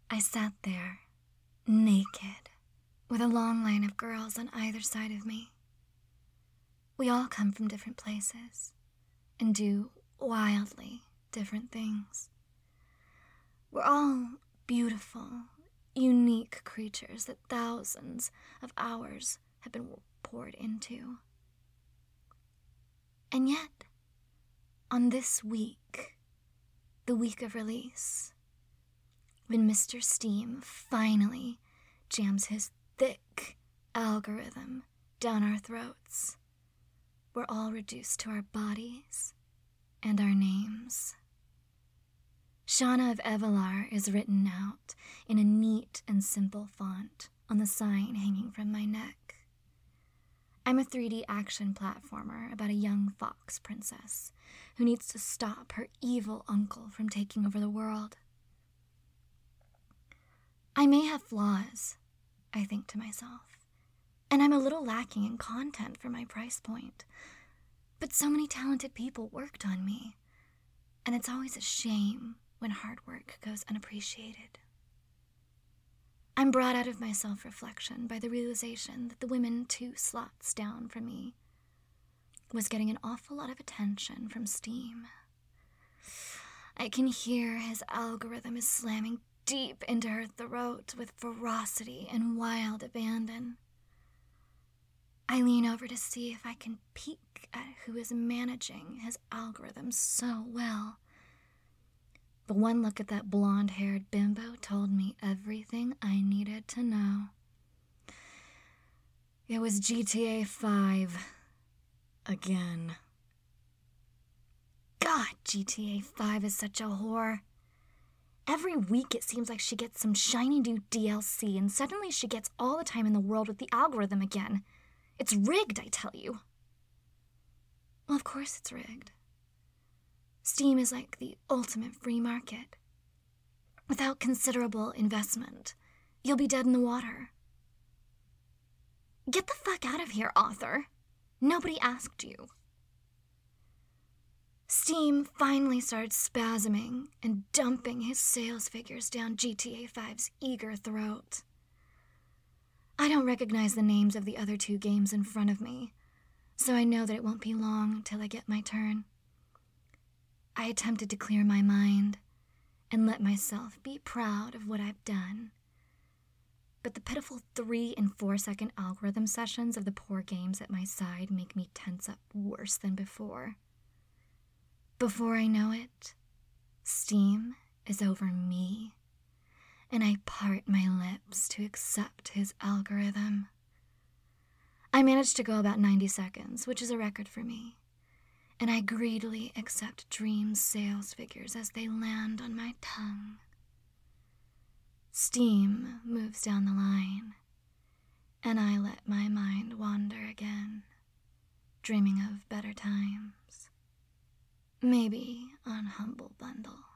I sat there, naked, with a long line of girls on either side of me. We all come from different places and do wildly different things. We're all beautiful, unique creatures that thousands of hours have been poured into. And yet, on this week, the week of release, when Mr. Steam finally jams his thick algorithm down our throats, we're all reduced to our bodies and our names. Shauna of Evalar is written out in a neat and simple font on the sign hanging from my neck. I'm a 3D action platformer about a young fox princess who needs to stop her evil uncle from taking over the world. I may have flaws, I think to myself, and I'm a little lacking in content for my price point, but so many talented people worked on me, and it's always a shame when hard work goes unappreciated. I'm brought out of my self-reflection by the realization that the woman 2 slots down from me was getting an awful lot of attention from Steam. I can hear his algorithm is slamming deep into her throat with ferocity and wild abandon. I lean over to see if I can peek at who is managing his algorithm so well. The one look at that blonde-haired bimbo told me everything I needed to know. It was GTA 5. Again. God, GTA 5 is such a whore. Every week it seems like she gets some shiny new DLC, and suddenly she gets all the time in the world with the algorithm again. It's rigged, I tell you. Well, of course it's rigged. Steam is like the ultimate free market. Without considerable investment, you'll be dead in the water. Get the fuck out of here, author. Nobody asked you. Steam finally started spasming and dumping his sales figures down GTA 5's eager throat. I don't recognize the names of the other 2 games in front of me, so I know that it won't be long till I get my turn. I attempted to clear my mind and let myself be proud of what I've done. But the pitiful 3 and 4 second algorithm sessions of the poor games at my side make me tense up worse than before. Before I know it, Steam is over me, and I part my lips to accept his algorithm. I managed to go about 90 seconds, which is a record for me, and I greedily accept Dream's sales figures as they land on my tongue. Steam moves down the line, and I let my mind wander again, dreaming of better times. Maybe on Humble Bundle.